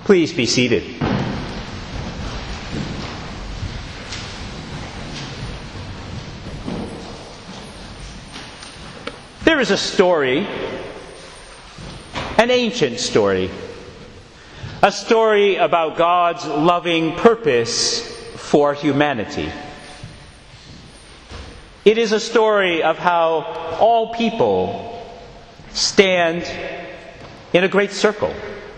Please be seated. There is a story, an ancient story, a story about God's loving purpose for humanity. It is a story of how all people stand in a great circle.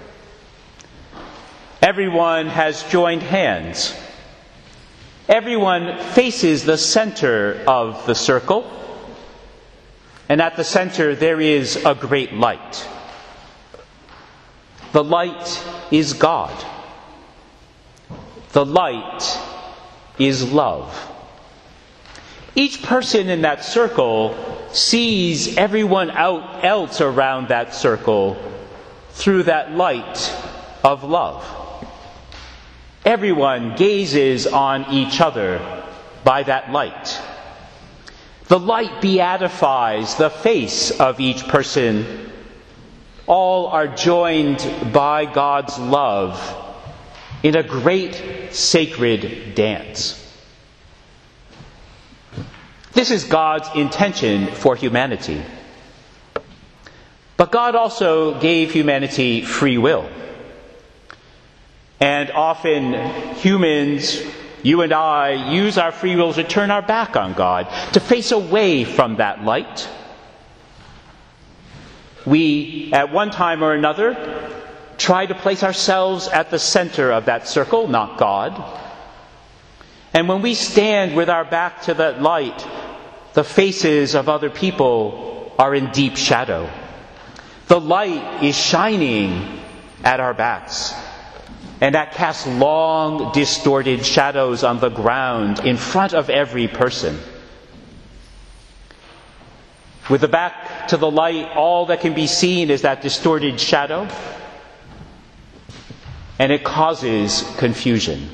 Everyone has joined hands. Everyone faces the center of the circle. And at the center there is a great light. The light is God. The light is love. Each person in that circle sees everyone else around that circle through that light of love. Everyone gazes on each other by that light. The light beatifies the face of each person. All are joined by God's love in a great sacred dance. This is God's intention for humanity. But God also gave humanity free will. And often humans, you and I, use our free will to turn our back on God, to face away from that light. We, at one time or another, try to place ourselves at the center of that circle, not God. And when we stand with our back to that light, the faces of other people are in deep shadow. The light is shining at our backs. And that casts long, distorted shadows on the ground in front of every person. With the back to the light, all that can be seen is that distorted shadow. And it causes confusion.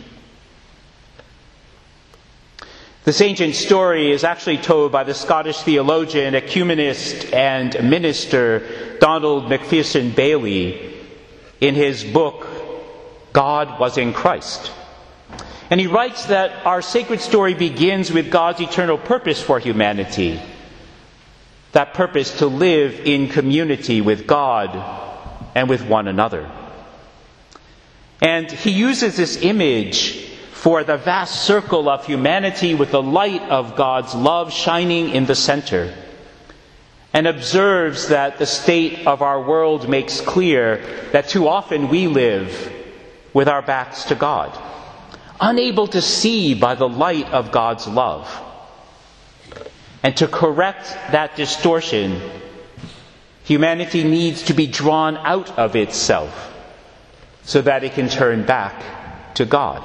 This ancient story is actually told by the Scottish theologian, ecumenist, and minister Donald Macpherson Bailey in his book, God Was in Christ. And he writes that our sacred story begins with God's eternal purpose for humanity. That purpose to live in community with God and with one another. And he uses this image for the vast circle of humanity with the light of God's love shining in the center. And observes that the state of our world makes clear that too often we live with our backs to God, unable to see by the light of God's love. And to correct that distortion, humanity needs to be drawn out of itself so that it can turn back to God.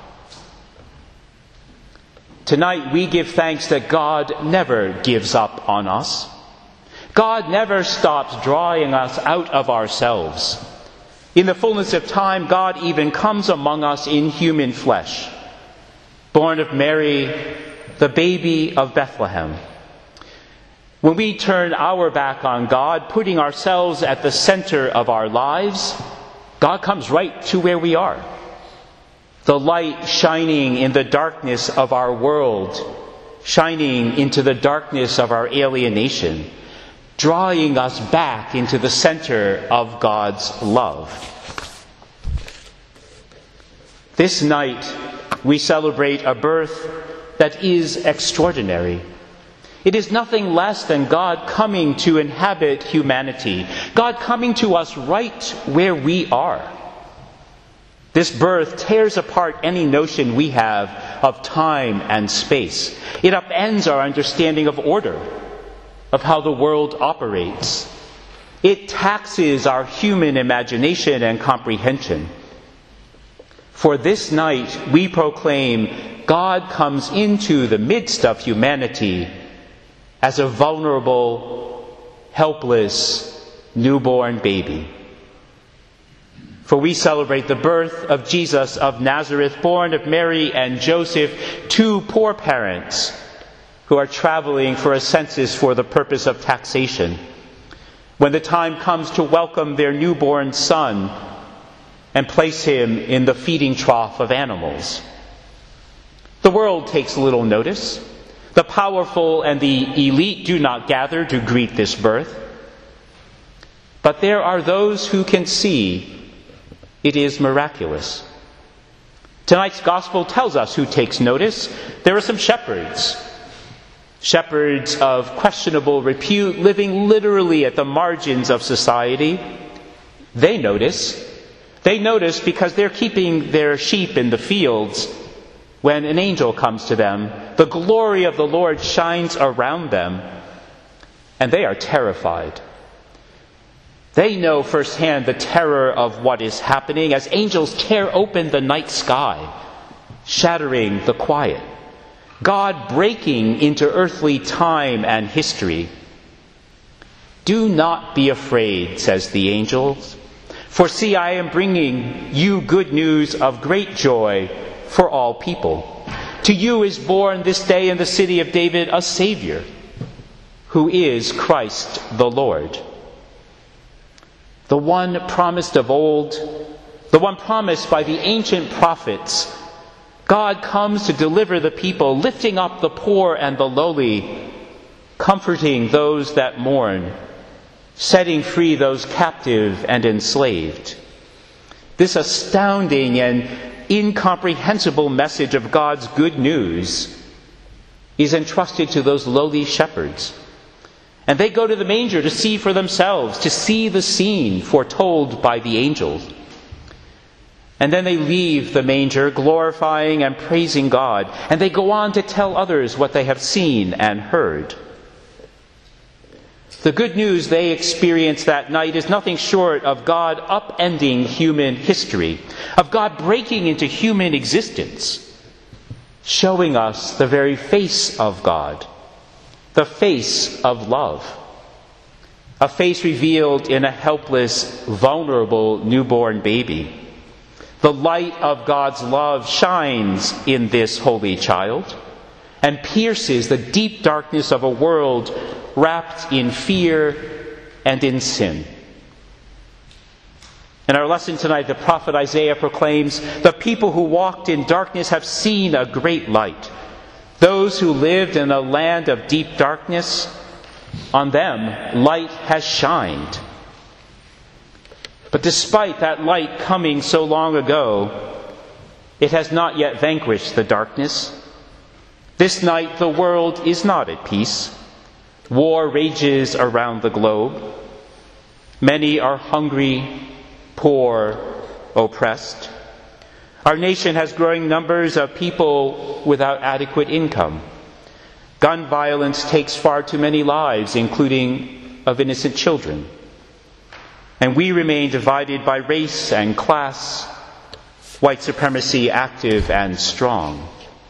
Tonight we give thanks that God never gives up on us. God never stops drawing us out of ourselves. In the fullness of time, God even comes among us in human flesh, born of Mary, the baby of Bethlehem. When we turn our back on God, putting ourselves at the center of our lives, God comes right to where we are. The light shining in the darkness of our world, shining into the darkness of our alienation, drawing us back into the center of God's love. This night, we celebrate a birth that is extraordinary. It is nothing less than God coming to inhabit humanity, God coming to us right where we are. This birth tears apart any notion we have of time and space. It upends our understanding of order, of how the world operates. It taxes our human imagination and comprehension. For this night, we proclaim God comes into the midst of humanity as a vulnerable, helpless, newborn baby. For we celebrate the birth of Jesus of Nazareth, born of Mary and Joseph, two poor parents who are traveling for a census for the purpose of taxation. When the time comes to welcome their newborn son, and place him in the feeding trough of animals. The world takes little notice. The powerful and the elite do not gather to greet this birth. But there are those who can see it is miraculous. Tonight's gospel tells us who takes notice. There are some shepherds. Shepherds of questionable repute, living literally at the margins of society. They notice. They notice because they're keeping their sheep in the fields when an angel comes to them. The glory of the Lord shines around them, and they are terrified. They know firsthand the terror of what is happening as angels tear open the night sky, shattering the quiet. God breaking into earthly time and history. Do not be afraid, says the angels, for see, I am bringing you good news of great joy for all people. To you is born this day in the city of David a Savior, who is Christ the Lord. The one promised of old, the one promised by the ancient prophets, God comes to deliver the people, lifting up the poor and the lowly, comforting those that mourn, setting free those captive and enslaved. This astounding and incomprehensible message of God's good news is entrusted to those lowly shepherds. And they go to the manger to see for themselves, to see the scene foretold by the angels. And then they leave the manger glorifying and praising God. And they go on to tell others what they have seen and heard. The good news they experience that night is nothing short of God upending human history, of God breaking into human existence, showing us the very face of God, the face of love, a face revealed in a helpless, vulnerable newborn baby. The light of God's love shines in this holy child and pierces the deep darkness of a world wrapped in fear and in sin. In our lesson tonight, the prophet Isaiah proclaims, "The people who walked in darkness have seen a great light. Those who lived in a land of deep darkness, on them light has shined." But despite that light coming so long ago, it has not yet vanquished the darkness. This night the world is not at peace. War rages around the globe. Many are hungry, poor, oppressed. Our nation has growing numbers of people without adequate income. Gun violence takes far too many lives, including of innocent children. And we remain divided by race and class, white supremacy active and strong.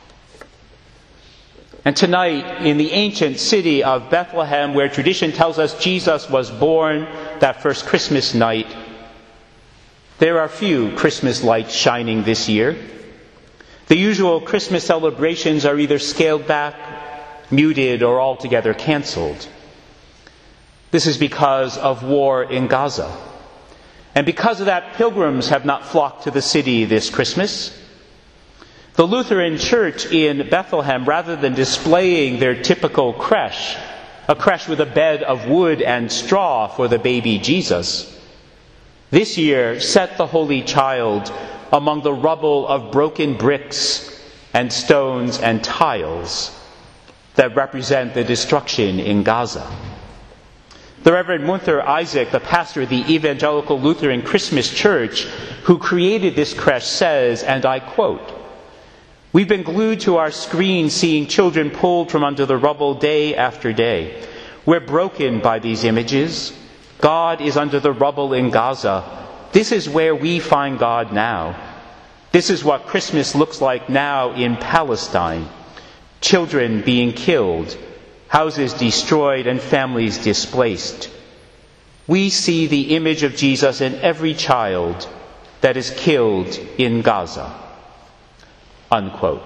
And tonight, in the ancient city of Bethlehem, where tradition tells us Jesus was born that first Christmas night, there are few Christmas lights shining this year. The usual Christmas celebrations are either scaled back, muted, or altogether canceled. This is because of war in Gaza. And because of that, pilgrims have not flocked to the city this Christmas. The Lutheran Church in Bethlehem, rather than displaying their typical creche, a creche with a bed of wood and straw for the baby Jesus, this year set the Holy Child among the rubble of broken bricks and stones and tiles that represent the destruction in Gaza. The Reverend Munther Isaac, the pastor of the Evangelical Lutheran Christmas Church, who created this creche, says, and I quote, "We've been glued to our screen seeing children pulled from under the rubble day after day. We're broken by these images. God is under the rubble in Gaza. This is where we find God now. This is what Christmas looks like now in Palestine. Children being killed, houses destroyed, and families displaced. We see the image of Jesus in every child that is killed in Gaza." Unquote.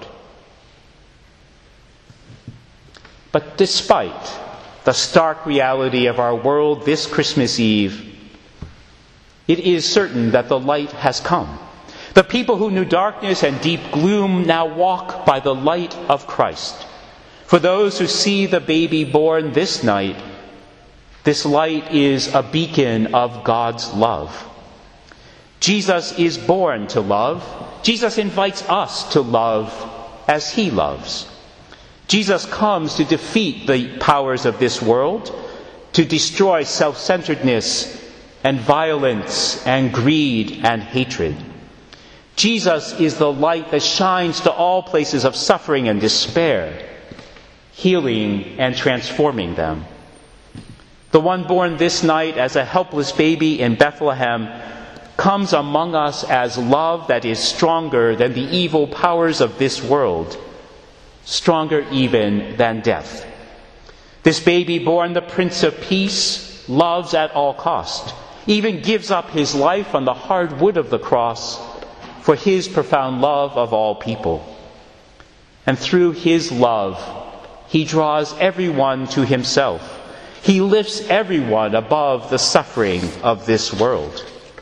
But despite the stark reality of our world this Christmas Eve, It is certain that the light has come. The people who knew darkness and deep gloom now walk by the light of Christ. For those who see the baby born this night, this light is a beacon of God's love. Jesus is born to love. Jesus invites us to love as he loves. Jesus comes to defeat the powers of this world, to destroy self-centeredness and violence and greed and hatred. Jesus is the light that shines to all places of suffering and despair, healing and transforming them. The one born this night as a helpless baby in Bethlehem comes among us as love that is stronger than the evil powers of this world, stronger even than death. This baby born the Prince of Peace loves at all cost, even gives up his life on the hard wood of the cross for his profound love of all people. And through his love, he draws everyone to himself. He lifts everyone above the suffering of this world.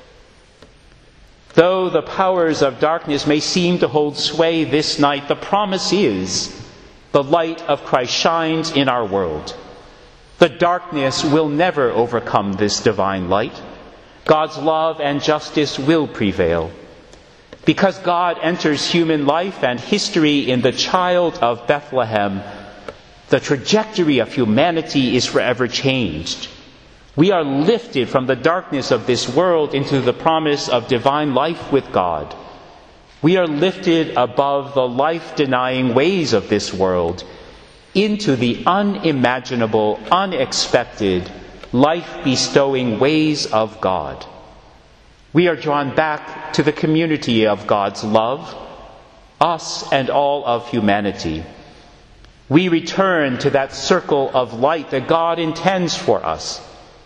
Though the powers of darkness may seem to hold sway this night, the promise is the light of Christ shines in our world. The darkness will never overcome this divine light. God's love and justice will prevail. Because God enters human life and history in the child of Bethlehem, the trajectory of humanity is forever changed. We are lifted from the darkness of this world into the promise of divine life with God. We are lifted above the life-denying ways of this world into the unimaginable, unexpected, life-bestowing ways of God. We are drawn back to the community of God's love, us and all of humanity. We return to that circle of light that God intends for us.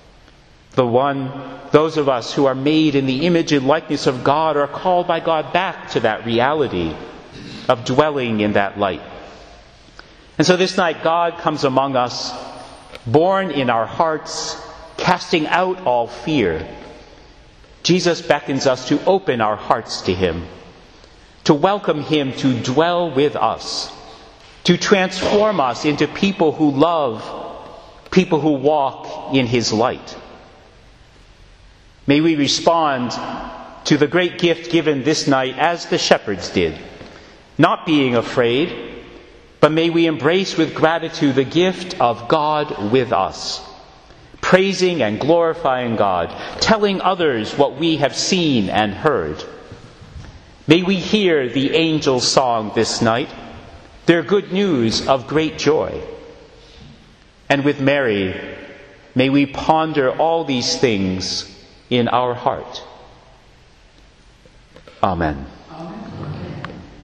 Those of us who are made in the image and likeness of God are called by God back to that reality of dwelling in that light. And so this night God comes among us, born in our hearts, casting out all fear. Jesus beckons us to open our hearts to him, to welcome him to dwell with us, to transform us into people who love, people who walk in his light. May we respond to the great gift given this night as the shepherds did, not being afraid, but may we embrace with gratitude the gift of God with us, praising and glorifying God, telling others what we have seen and heard. May we hear the angels' song this night, their good news of great joy. And with Mary, may we ponder all these things in our heart. Amen.